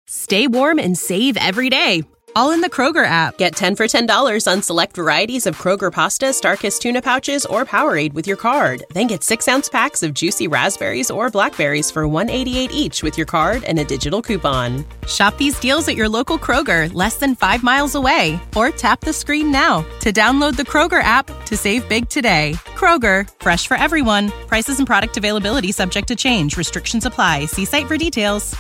Stay warm and save every day, all in the Kroger app. Get 10 for $10 on select varieties of Kroger pasta, Starkist tuna pouches, or Powerade with your card. Then get 6-ounce packs of juicy raspberries or blackberries for $1.88 each with your card and a digital coupon. Shop these deals at your local Kroger, less than 5 miles away. Or tap the screen now to download the Kroger app to save big today. Kroger, fresh for everyone. Prices and product availability subject to change. Restrictions apply. See site for details.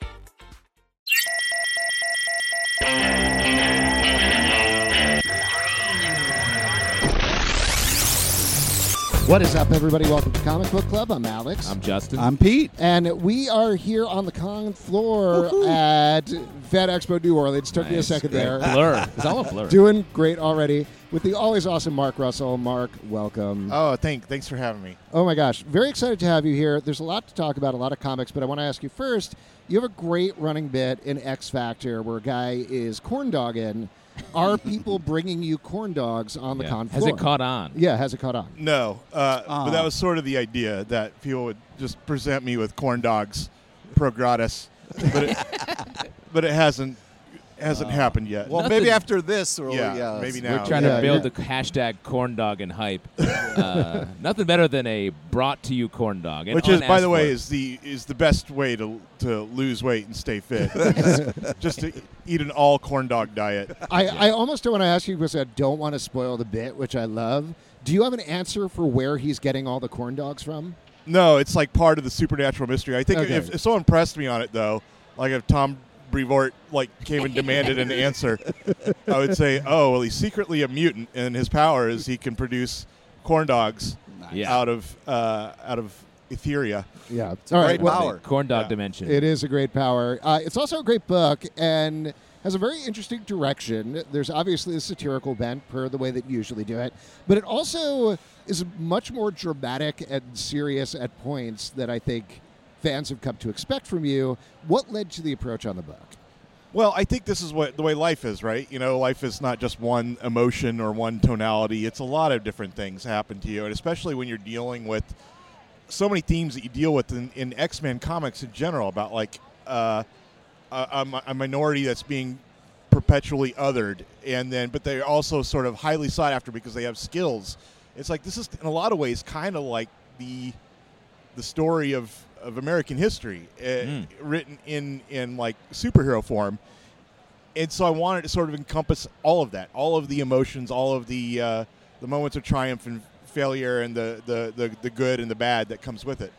What is up, everybody? Welcome to Comic Book Club. I'm Alex. I'm Justin. I'm Pete. And we are here on the con floor at Fan Expo New Orleans. Took me a second there. Blur. It's all a blur. Doing great already with the always awesome Mark Russell. Mark, welcome. Oh, thanks for having me. Oh, my gosh. Very excited to have you here. There's a lot to talk about, a lot of comics, but I want to ask you first, you have a great running bit in X Factor where a guy is corn dogging. Are people bringing you corn dogs on the con floor? Has it caught on? Yeah, has it caught on? No, but that was sort of the idea, that people would just present me with corn dogs pro gratis, but it hasn't happened yet. Well, maybe after this, or maybe now. We're trying to build the hashtag corn dog and hype. Nothing better than a brought to you corn dog, which is, by the way, is the best way to lose weight and stay fit. Just to eat an all corn dog diet. I almost don't want to ask you because I don't want to spoil the bit, which I love. Do you have an answer for where he's getting all the corn dogs from? No, it's like part of the supernatural mystery. I think if someone pressed me on it, though, like if Tom Brevoort came and demanded an answer, I would say, oh, well, he's secretly a mutant, and his power is he can produce corn dogs out of Etheria. Yeah, it's a great power. Corn dog dimension. It is a great power. It's also a great book and has a very interesting direction. There's obviously a satirical bent per the way that you usually do it, but it also is much more dramatic and serious at points that I think fans have come to expect from you. What led to the approach on the book? Well, I think this is the way life is, right? You know, life is not just one emotion or one tonality. It's a lot of different things happen to you, and especially when you're dealing with so many themes that you deal with in X-Men comics in general, about like a minority that's being perpetually othered, but they're also sort of highly sought after because they have skills. It's like, this is in a lot of ways kind of like the story of American history, written in like superhero form. And so I wanted to sort of encompass all of that, all of the emotions, all of the moments of triumph and failure, and the good and the bad that comes with it.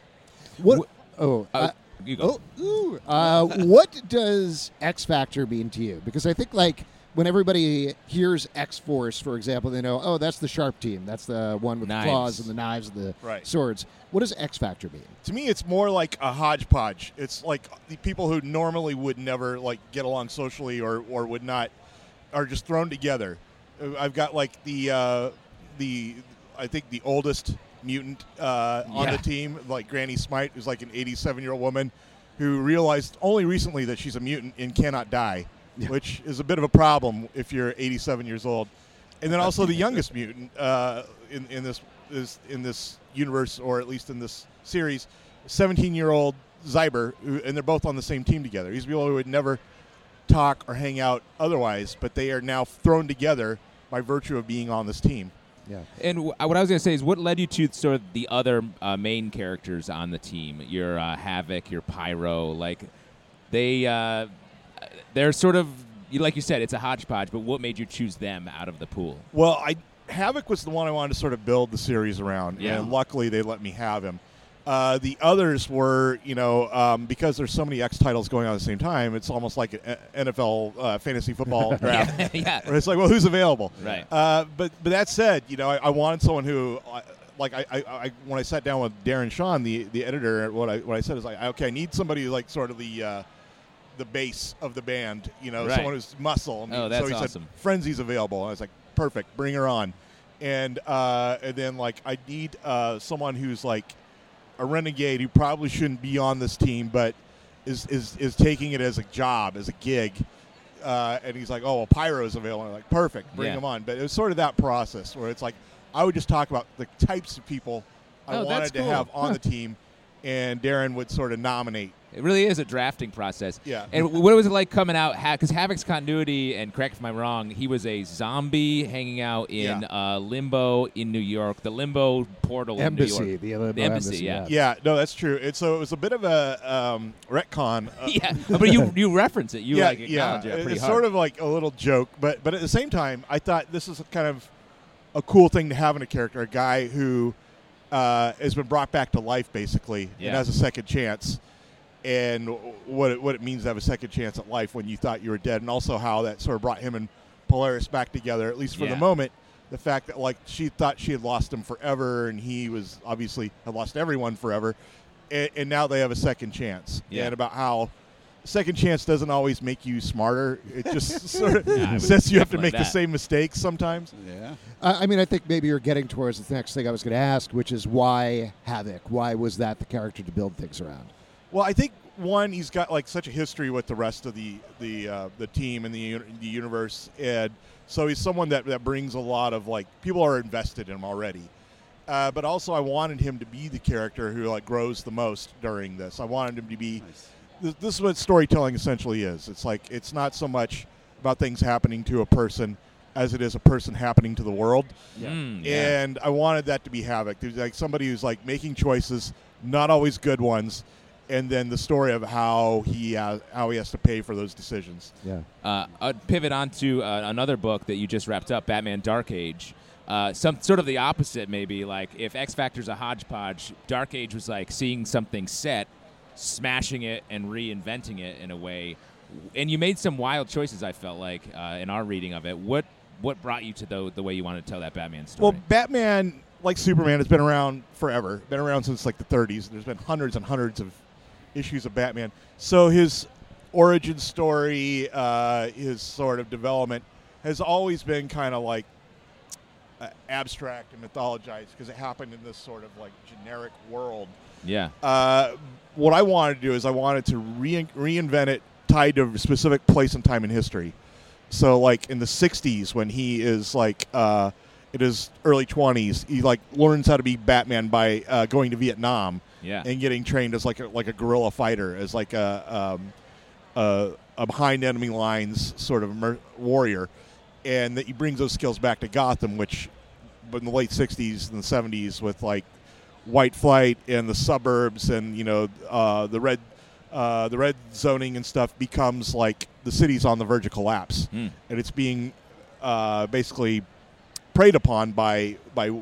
You go. What does X Factor mean to you? Because I think, like, when everybody hears X-Force, for example, they know, oh, that's the sharp team. That's the one with the claws and the knives and the swords. What does X Factor mean? To me, it's more like a hodgepodge. It's like the people who normally would never like get along socially or would not are just thrown together. I've got like I think the oldest mutant on the team, like Granny Smite, who's like an 87-year-old woman who realized only recently that she's a mutant and cannot die. Which is a bit of a problem if you're 87 years old. And then also the youngest mutant in this universe, or at least in this series, 17-year-old Zyber, and they're both on the same team together. These people who would never talk or hang out otherwise, but they are now thrown together by virtue of being on this team. Yeah. And what I was going to say is, what led you to sort of the other main characters on the team? Your Havoc, your Pyro, like they're sort of, like you said, it's a hodgepodge, but what made you choose them out of the pool? Well, Havoc was the one I wanted to sort of build the series around, and luckily they let me have him. The others were, because there's so many X titles going on at the same time, it's almost like an NFL fantasy football draft. Where it's like, well, who's available? Right. But that said, I wanted someone who, like, I when I sat down with Darren Shawn, the editor, what I said is like, okay, I need somebody who, like, sort of the base of the band, someone who's muscle. That's so he awesome. said, Frenzy's available. And I was like, perfect, bring her on. And then, like, I need someone who's like a renegade who probably shouldn't be on this team, but is taking it as a job, as a gig. And he's like, oh, well, Pyro's available. I'm like, perfect, bring him on. But it was sort of that process where it's like, I would just talk about the types of people I wanted to have on the team, and Darren would sort of nominate. It really is a drafting process. Yeah. And what was it like coming out? Because Havoc's continuity, and correct me if I'm wrong, he was a zombie hanging out in Limbo in New York, the Limbo portal Embassy, in New York. the Limbo Embassy, Yeah, no, that's true. So it was a bit of a retcon. Yeah, but you reference it. You acknowledge it pretty it's hard. sort of like a little joke, but at the same time, I thought this is kind of a cool thing to have in a character, a guy who has been brought back to life, basically, and has a second chance. And what it means to have a second chance at life when you thought you were dead, and also how that sort of brought him and Polaris back together, at least for the moment. The fact that, like, she thought she had lost him forever, and he was obviously had lost everyone forever, and now they have a second chance. Yeah. And about how second chance doesn't always make you smarter. It just sort of says you have to make the same mistakes sometimes. Yeah. I mean, I think maybe you're getting towards the next thing I was going to ask, which is why Havoc? Why was that the character to build things around? Well, I think one, he's got like such a history with the rest of the team and the universe, and so he's someone that brings a lot of, like, people are invested in him already. But also, I wanted him to be the character who, like, grows the most during this. I wanted him to be. Nice. This is what storytelling essentially is. It's like it's not so much about things happening to a person as it is a person happening to the world. Yeah. And I wanted that to be Havoc. There's like somebody who's like making choices, not always good ones. And then the story of how he has to pay for those decisions. Yeah. I'd pivot on to another book that you just wrapped up, Batman Dark Age. Some sort of the opposite, maybe. Like, if X Factor's a hodgepodge, Dark Age was like seeing something set, smashing it, and reinventing it in a way. And you made some wild choices, I felt like, in our reading of it. What brought you to the way you wanted to tell that Batman story? Well, Batman, like Superman, has been around forever. Been around since, like, the 30s. There's been hundreds and hundreds of issues of Batman. So his origin story, his sort of development, has always been kind of like abstract and mythologized because it happened in this sort of like generic world. Yeah. What I wanted to do is I wanted to reinvent it tied to a specific place and time in history. So, like, in the 60s, when he is like in his early 20s, he like learns how to be Batman by going to Vietnam. Yeah. And getting trained as like a guerrilla fighter, as like a behind enemy lines sort of warrior, and that he brings those skills back to Gotham, which, in the late '60s and the '70s, with like White Flight and the suburbs and the red zoning and stuff, becomes like the city's on the verge of collapse, and it's being basically preyed upon by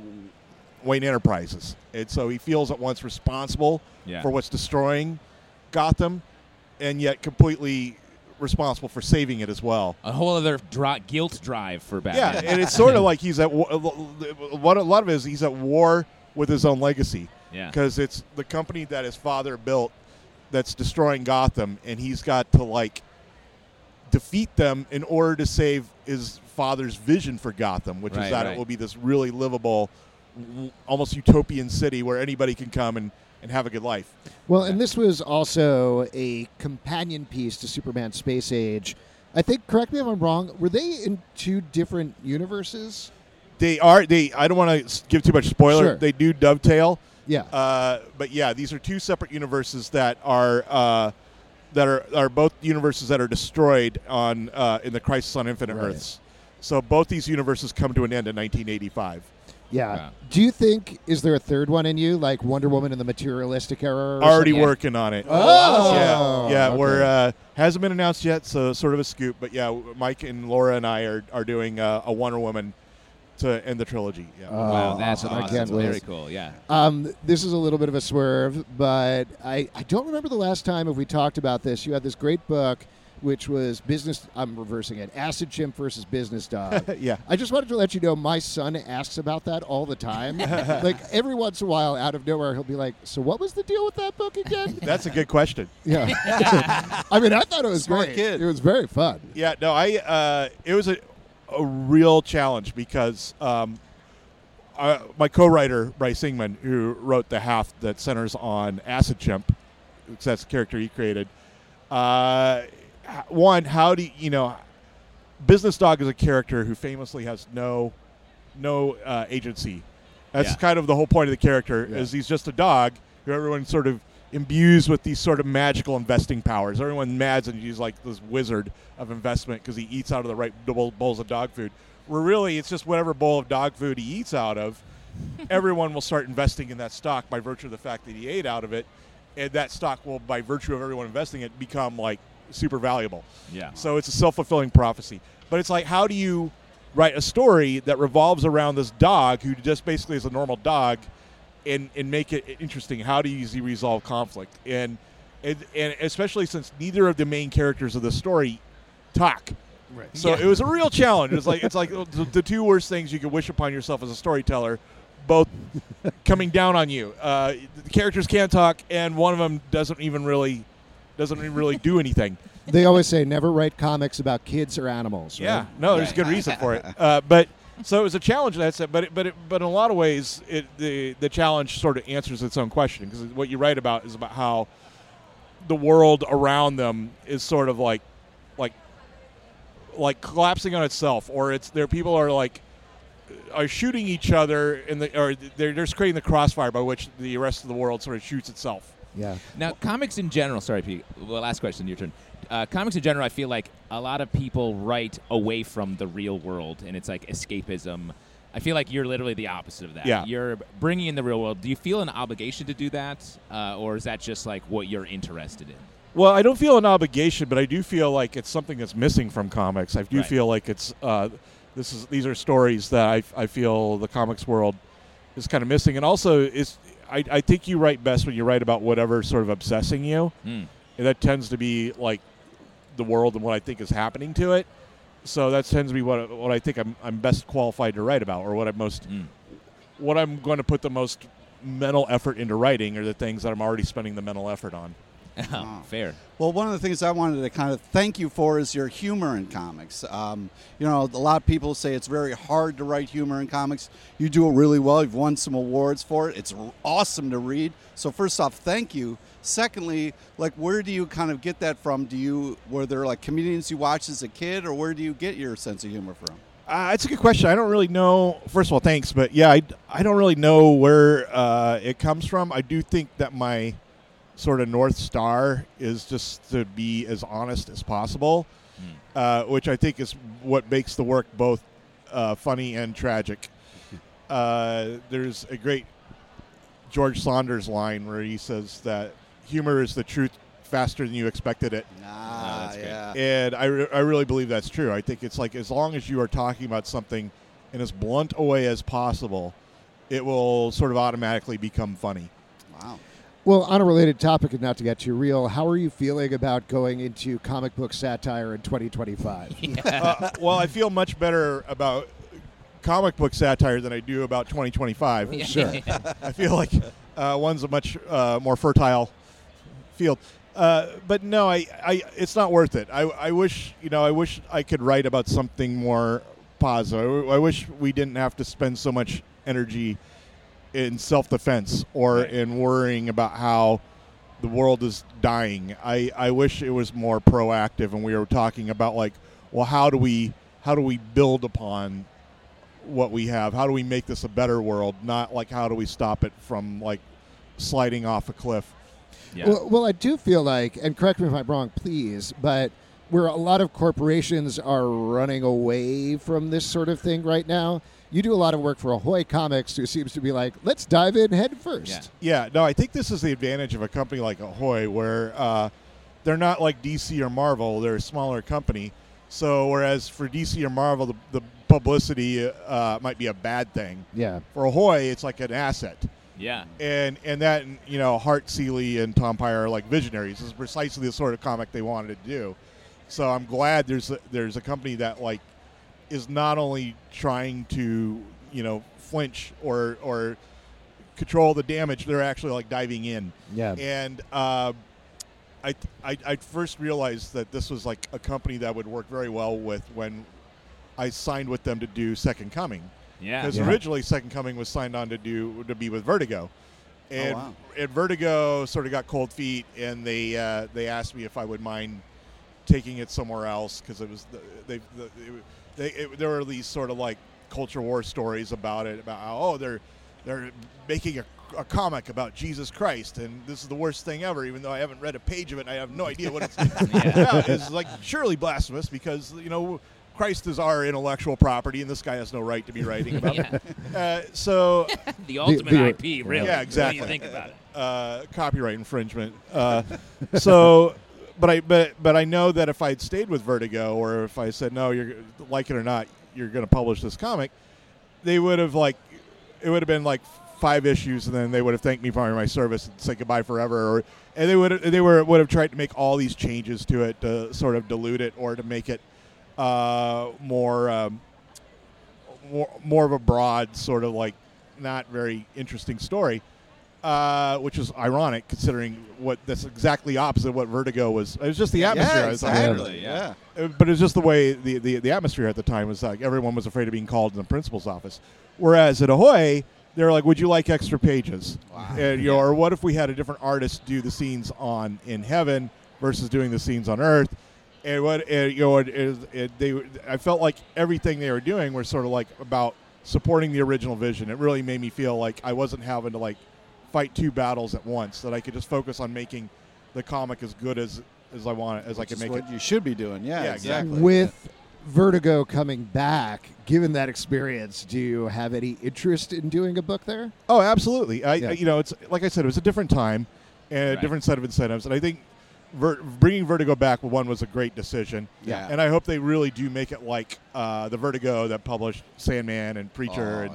Wayne Enterprises. And so he feels at once responsible for what's destroying Gotham, and yet completely responsible for saving it as well. A whole other guilt drive for Batman. Yeah, and it's sort of like he's at what a lot of it is he's at war with his own legacy. Yeah, because it's the company that his father built that's destroying Gotham, and he's got to like defeat them in order to save his father's vision for Gotham, which is that it will be this really livable, almost utopian city where anybody can come and have a good life. Well, and this was also a companion piece to Superman Space Age. I think, correct me if I'm wrong, were they in two different universes? They are. I don't want to give too much spoiler. Sure. They do dovetail. Yeah. But yeah, these are two separate universes that are both universes that are destroyed on in the Crisis on Infinite Earths. So both these universes come to an end in 1985. Yeah. Do you think, is there a third one in you, like Wonder Woman in the materialistic era? Already working on it. Oh. Yeah. Okay. We're hasn't been announced yet, so sort of a scoop. But yeah, Mike and Laura and I are doing a Wonder Woman to end the trilogy. Yeah. Wow, that's awesome. I awesome. can't wait. Very cool, yeah. This is a little bit of a swerve, but I don't remember the last time if we talked about this. You had this great book, which was I'm reversing it, Acid Chimp versus Business Dog. Yeah. I just wanted to let you know my son asks about that all the time. Like, every once in a while, out of nowhere, he'll be like, so what was the deal with that book again? That's a good question. Yeah. I mean, I thought it was Smart great. kid. It was very fun. Yeah, no, it was a real challenge because my co-writer, Bryce Ingman, who wrote the half that centers on Acid Chimp, because that's the character he created, one, how do Business Dog is a character who famously has no agency. That's kind of the whole point of the character, is he's just a dog who everyone sort of imbues with these sort of magical investing powers. Everyone imagines he's like this wizard of investment because he eats out of the right bowls of dog food. Where really it's just whatever bowl of dog food he eats out of, everyone will start investing in that stock by virtue of the fact that he ate out of it, and that stock will, by virtue of everyone investing it, become like super valuable. Yeah. So it's a self-fulfilling prophecy. But it's like, how do you write a story that revolves around this dog who just basically is a normal dog and make it interesting? How do you resolve conflict? And especially since neither of the main characters of the story talk. Right. So it was a real challenge. It's like the two worst things you could wish upon yourself as a storyteller, both coming down on you. The characters can't talk, and one of them doesn't even really do anything. They always say never write comics about kids or animals. Right? Yeah, no, there's a good reason for it. But so it was a challenge in that sense. But in a lot of ways, the challenge sort of answers its own question, because what you write about is about how the world around them is sort of like collapsing on itself, or people are shooting each other or they're just creating the crossfire by which the rest of the world sort of shoots itself. Yeah. Now, comics in general. Sorry, Pete. Well, last question, your turn. Comics in general, I feel like a lot of people write away from the real world, and it's like escapism. I feel like you're literally the opposite of that. Yeah. You're bringing in the real world. Do you feel an obligation to do that, or is that just like what you're interested in? Well, I don't feel an obligation, but I do feel like it's something that's missing from comics. I do Right. feel like it's these are stories that I feel the comics world is kind of missing, and also I think you write best when you write about whatever sort of obsessing you, and that tends to be like the world and what I think is happening to it. So that tends to be what I think I'm best qualified to write about, or what I'm going to put the most mental effort into writing, are the things that I'm already spending the mental effort on. Oh, fair. Well, one of the things I wanted to kind of thank you for is your humor in comics. A lot of people say it's very hard to write humor in comics. You do it really well. You've won some awards for it. It's awesome to read. So first off, thank you. Secondly, where do you kind of get that from? Were there comedians you watched as a kid, or where do you get your sense of humor from? It's a good question. I don't really know. First of all, thanks. But yeah, I don't really know where it comes from. I do think that my sort of North Star is just to be as honest as possible, which I think is what makes the work both funny and tragic. There's a great George Saunders line where he says that humor is the truth faster than you expected it. that's great. Yeah. And I really believe that's true. I think it's like, as long as you are talking about something in as blunt a way as possible, it will sort of automatically become funny. Wow. Well, on a related topic, and not to get too real, how are you feeling about going into comic book satire in 2025? Well, I feel much better about comic book satire than I do about 2025. Sure. I feel like one's a much more fertile field. But no, it's not worth it. I wish I could write about something more positive. I wish we didn't have to spend so much energy in self-defense or in worrying about how the world is dying. I wish it was more proactive, and we were talking about how do we build upon what we have? How do we make this a better world? Not how do we stop it from sliding off a cliff? Yeah. Well, I do feel like, and correct me if I'm wrong, please, but where a lot of corporations are running away from this sort of thing right now, you do a lot of work for Ahoy Comics, who seems to be like, let's dive in head first. Yeah, no, I think this is the advantage of a company like Ahoy, where they're not like DC or Marvel. They're a smaller company. So whereas for DC or Marvel, the publicity might be a bad thing. Yeah. For Ahoy, it's like an asset. Yeah. And that, Hart Seeley and Tom Pyre are like visionaries. This is precisely the sort of comic they wanted to do. So I'm glad there's a company that is not only trying to flinch or control the damage, they're actually diving in. Yeah. And I first realized that this was a company that would work very well with when I signed with them to do Second Coming. Yeah. Because originally Second Coming was signed on to be with Vertigo, and and Vertigo sort of got cold feet, and they asked me if I would mind taking it somewhere else, because it was there were these sort of culture war stories about it, about how they're making a comic about Jesus Christ, and this is the worst thing ever, even though I haven't read a page of it and I have no idea what it's about. It's like surely blasphemous because, Christ is our intellectual property, and this guy has no right to be writing about it. So the ultimate IP, really. Yeah, exactly. When you think about it. Copyright infringement. But I know that if I'd stayed with Vertigo, or if I said no, you're like it or not, you're going to publish this comic, they would have it would have been 5 issues, and then they would have thanked me for my service and said goodbye forever, and they would have tried to make all these changes to it to sort of dilute it or to make it more of a broad sort of not very interesting story, which is ironic considering that's exactly opposite of what Vertigo was. It was just the atmosphere. Yeah, exactly. Yeah. But it's just the way the atmosphere at the time was everyone was afraid of being called in the principal's office. Whereas at Ahoy, they're like, would you like extra pages? Wow. And, or what if we had a different artist do the scenes in heaven versus doing the scenes on Earth? And I felt like everything they were doing was sort of about supporting the original vision. It really made me feel like I wasn't having to fight 2 battles at once. That I could just focus on making the comic as good as I want it, as I can make it. What you should be doing. Yeah, exactly. With Vertigo coming back, given that experience, do you have any interest in doing a book there? Oh, absolutely. It's like I said, it was a different time and a different set of incentives, and I think bringing Vertigo back was a great decision. Yeah. And I hope they really do make it like the Vertigo that published Sandman and Preacher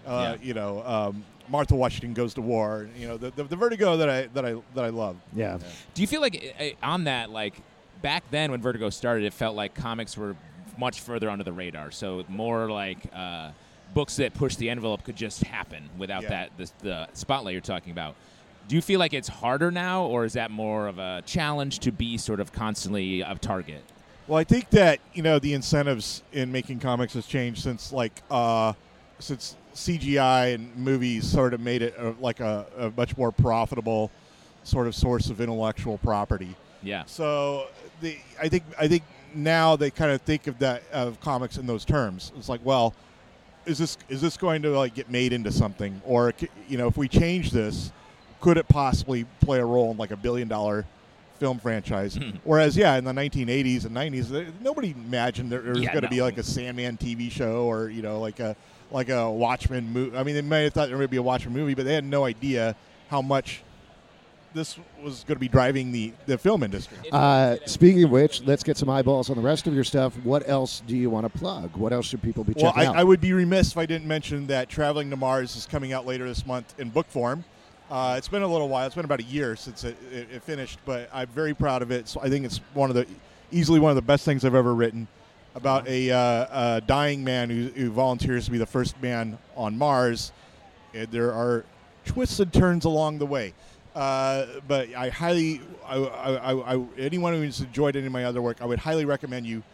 Martha Washington Goes to War. The Vertigo that I love. Yeah. Do you feel like on that, back then when Vertigo started, it felt like comics were much further under the radar, so more books that push the envelope could just happen without the spotlight you're talking about? Do you feel like it's harder now, or is that more of a challenge to be sort of constantly a target? Well, I think that the incentives in making comics has changed since since CGI and movies sort of made it a much more profitable sort of source of intellectual property. Yeah. So I think now they kind of think of comics in those terms. It's well, is this going to get made into something, or if we change this, could it possibly play a role in a $1 billion film franchise? Whereas, in the 1980s and 90s, nobody imagined there was going to be a Sandman TV show or a Watchmen movie. I mean, they may have thought there would be a Watchmen movie, but they had no idea how much this was going to be driving the film industry. Speaking of which, let's get some eyeballs on the rest of your stuff. What else do you want to plug? What else should people be checking out? I would be remiss if I didn't mention that Traveling to Mars is coming out later this month in book form. It's been a little while. It's been about a year since it finished, but I'm very proud of it. So I think it's easily one of the best things I've ever written, about a dying man who volunteers to be the first man on Mars. And there are twists and turns along the way. But I highly, anyone who's enjoyed any of my other work, I would highly recommend you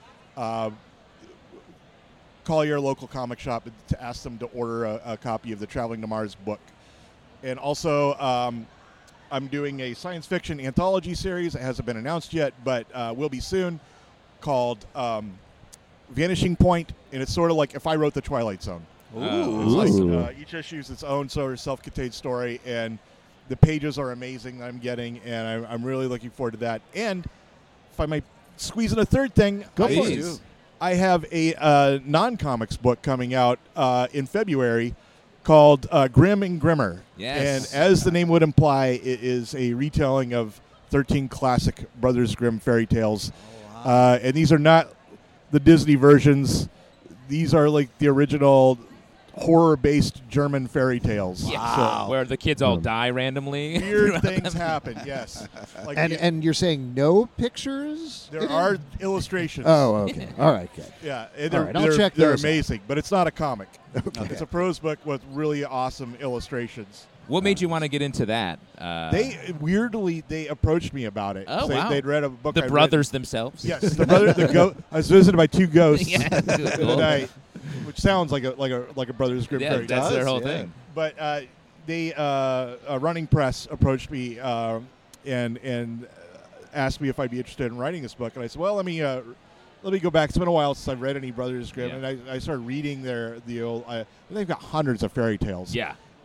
call your local comic shop to ask them to order a copy of the Traveling to Mars book. And also, I'm doing a science fiction anthology series. It hasn't been announced yet, but will be soon, called Vanishing Point, and it's sort of like if I wrote the Twilight Zone. Ooh. Each issue is its own sort of self-contained story, and the pages are amazing that I'm getting, and I'm really looking forward to that. And if I might squeeze in a third thing, Go for it. I have a non-comics book coming out in February called Grim and Grimmer. Yes. And as the name would imply, it is a retelling of 13 classic Brothers Grimm fairy tales. Oh, wow. And these are not the Disney versions. These are the original horror-based German fairy tales. Wow. Where the kids all die randomly. Weird things happen, yes. And you're saying no pictures? There are illustrations. Oh, okay. All right, good. Yeah, All right, I'll check they're those out. amazing, but it's not a comic. Okay. It's a prose book with really awesome illustrations. What made you want to get into that? They approached me about it. Oh, They- wow. They'd read a book. The I brothers themselves? Read. Yes, I was visited by 2 ghosts Yeah, the cool. other night, which sounds like a Brothers Grimm Yeah, fairy tale. that's their whole yeah. thing. But a running press approached me and asked me if I'd be interested in writing this book, and I said, well, let me go back. It's been a while since I've read any Brothers Grimm, Yeah. and I started reading the old. They've got hundreds of fairy tales. Yeah.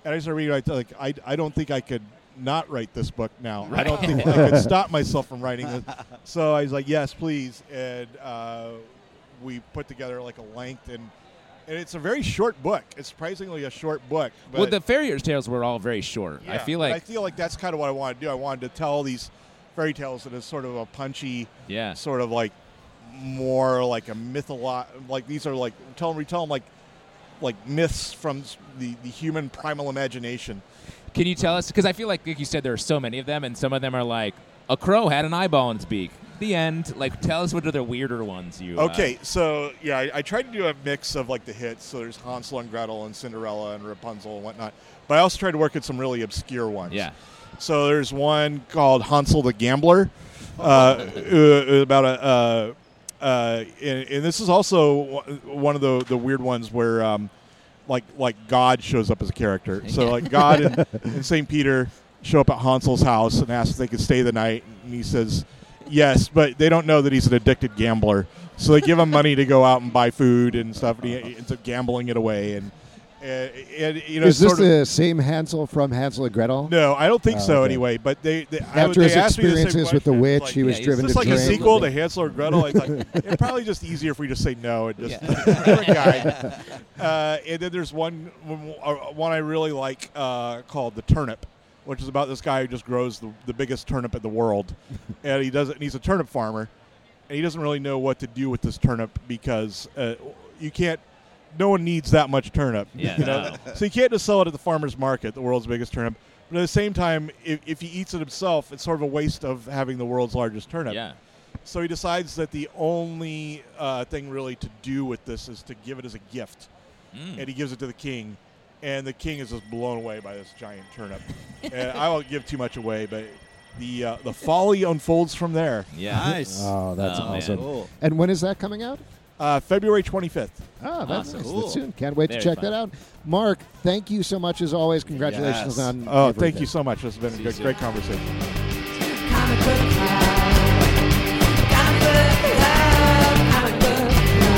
And I started reading. I don't think I could not write this book now. I don't think I could stop myself from writing it. So I was like, yes, please. And we put together like a length, and it's a very short book. It's surprisingly a short book. But Well, the fairy tales were all very short. yeah, I feel but like that's kind of what I wanted to do. I wanted to tell these fairy tales in a sort of a punchy, Yeah. sort of like more like a like these are like retell them like myths from the human primal imagination. Can you tell us? Because I feel like you said, there are so many of them, and some of them are like, a crow had an eyeball in its beak. The end. Like, tell us what are the weirder ones you. Okay, so yeah, I tried to do a mix of like the hits. So there's Hansel and Gretel and Cinderella and Rapunzel and whatnot. But I also tried to work at some really obscure ones. Yeah. So there's one called Hansel the Gambler, about and this is also one of the weird ones where like God shows up as a character. So like God and St. Peter show up at Hansel's house and ask if they could stay the night, and he says yes, but they don't know that he's an addicted gambler. So they give him money to go out and buy food and stuff, and he ends up gambling it away. And you know, is this sort of, the same Hansel from Hansel and Gretel? no, I don't think so. Okay. Anyway, but they After they his asked me the same experiences with the question, witch, like, he was yeah, driven is to this like a drink. sequel to Hansel and Gretel? It's like it's probably just easier if we just say no and just different guy. And then there's one I really like called The Turnip, which is about this guy who just grows the biggest turnip in the world, and he's a turnip farmer, and he doesn't really know what to do with this turnip because you can't. No one needs that much turnip. Yeah, you know? no. So you can't just sell it at the farmer's market, the world's biggest turnip. But at the same time, if he eats it himself, it's sort of a waste of having the world's largest turnip. Yeah. So he decides that the only thing really to do with this is to give it as a gift. And he gives it to the king. And the king is just blown away by this giant turnip. And I won't give too much away, but the folly unfolds from there. Yeah. Nice. Oh, that's Oh, man. awesome. Cool. And when is that coming out? February 25th. Oh, that's Awesome. nice. Cool. That's soon. Can't wait Very to check fun. that out. Mark, thank you so much as always. Congratulations Yes. on Oh, everything. thank you so much. This has been a great conversation. Comic book club. Comic book club. Comic book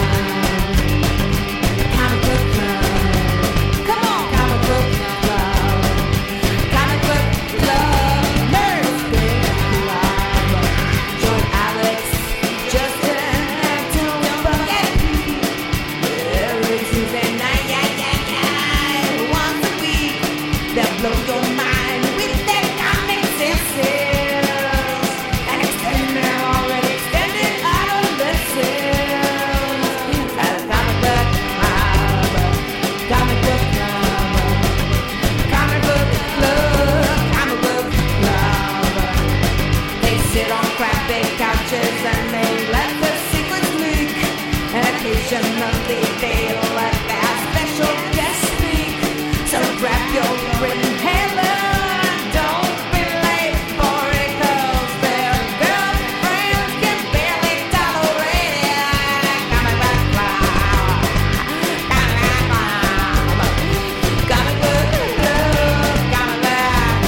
club. Comic book club. Come on. Comic book club. Comic book club. Nerds book club. Join Alex, Justin, and Tony Bucket. Every Tuesday night, once a week. They'll blow your mind with their comic senses and extend their already extended adolescence. At Comic Book Club, Comic Book Club, Comic Book Club, Comic Book Club. They sit on crappy couches and they let their secrets leak. And occasionally they'll let their special guest speak. So grab your inhaler and don't be late for it, 'cause their girlfriends can barely tolerate it. Comic Book Club, Comic Book Club, Comic Book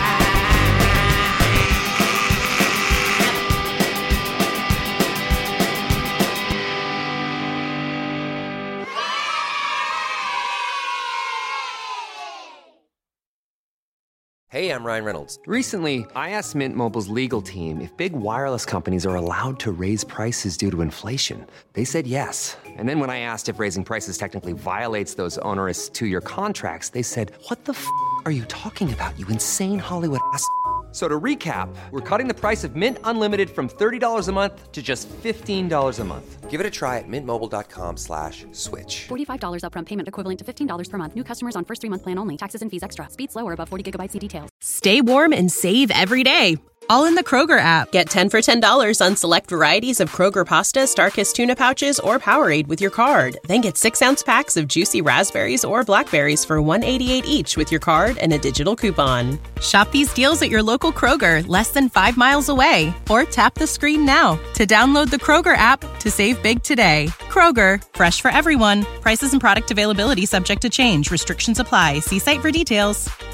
Hey, I'm Ryan Reynolds. Recently, I asked Mint Mobile's legal team if big wireless companies are allowed to raise prices due to inflation. They said yes. And then when I asked if raising prices technically violates those onerous 2-year contracts, they said, "What the f*** are you talking about, you insane Hollywood ass?" So to recap, we're cutting the price of Mint Unlimited from $30 a month to just $15 a month. Give it a try at mintmobile.com/switch. $45 upfront payment equivalent to $15 per month. New customers on first 3-month plan only. Taxes and fees extra. Speed slower above 40 gigabytes. See details. Stay warm and save every day. All in the Kroger app. Get 10 for $10 on select varieties of Kroger pasta, Starkist tuna pouches, or Powerade with your card. Then get 6-ounce packs of juicy raspberries or blackberries for $1.88 each with your card and a digital coupon. Shop these deals at your local Kroger, less than 5 miles away. Or tap the screen now to download the Kroger app to save big today. Kroger, fresh for everyone. Prices and product availability subject to change. Restrictions apply. See site for details.